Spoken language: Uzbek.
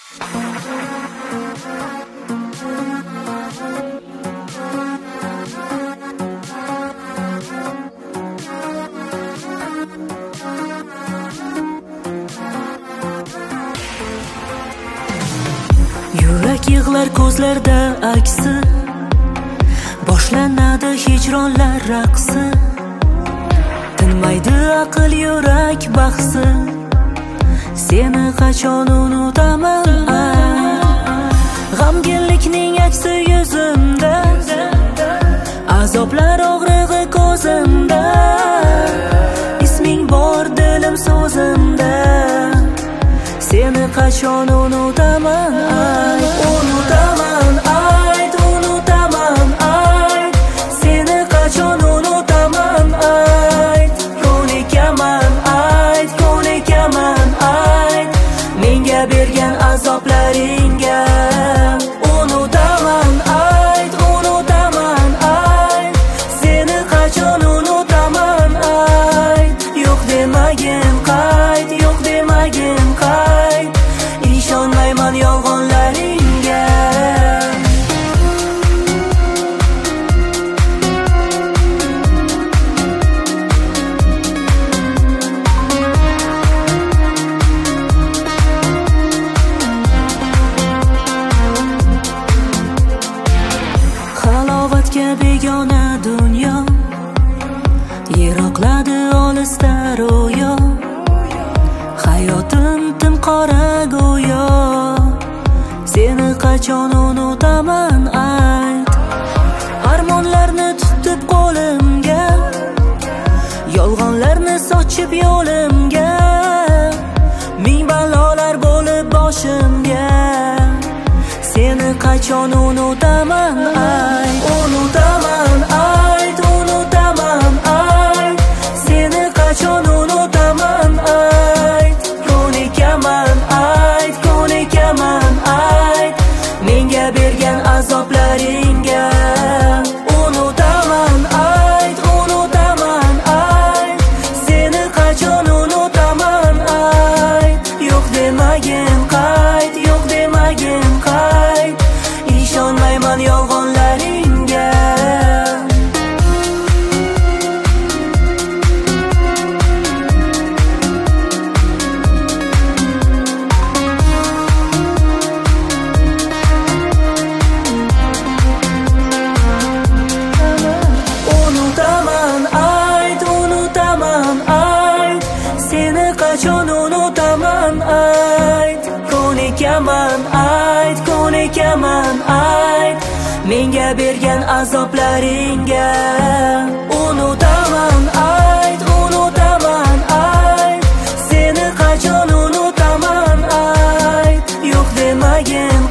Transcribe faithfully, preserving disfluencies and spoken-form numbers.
Yurak yig'lar ko'zlarda aksi, boshlanadi hijronlar raqsi. Tinmaydi aql yurak bahsi, seni qachon unutaman ay. G'amginlikning aksi yuzimda, azoblar og'rig'i ko'zimda. Isming bor dilim so'zimda, seni qachon unutaman ay. Unutaman ayt, unutaman ayt, seni qachon unutaman ayt. Ko'nikaman ayt, ko'nikaman ayt, menga bergan azoblaringga. Unutaman ayt, unutaman ayt, seni qachon unutaman ayt. Yo'q demagin qayt, yo'q demagin qayt, ishonmayman yolg'onlaringga. Halovatga begona dunyo, yiroqladi olisda ro'yo. Hayotim timqora go'yo, seni qachon unutaman ayt. Armonlarni tutib qo'limga, yolg'onlarni sochib yo'limga. Ming balolar bo'lib boshimga, seni qachon unutaman ayt. Unutaman ayt, unutaman ayt, seni qachon unutaman ayt. Ko'nikaman ayt, ko'nikaman ayt, menga bergan azoblaringga. Unutaman ayt, unutaman ayt, seni qachon unutaman ayt. Yo'q demagin qayt, yo'q demagin qayt, ishonmayman yolg'onlaringga. Unutaman ayt, unutaman ayt, seni qachon unutaman ayt. Ko'nikaman ayt, ko'nikaman ayt, menga bergan azoblaringga. Unutaman ayt, unutaman ayt, seni qachon unutaman ayt. Yo'q demagin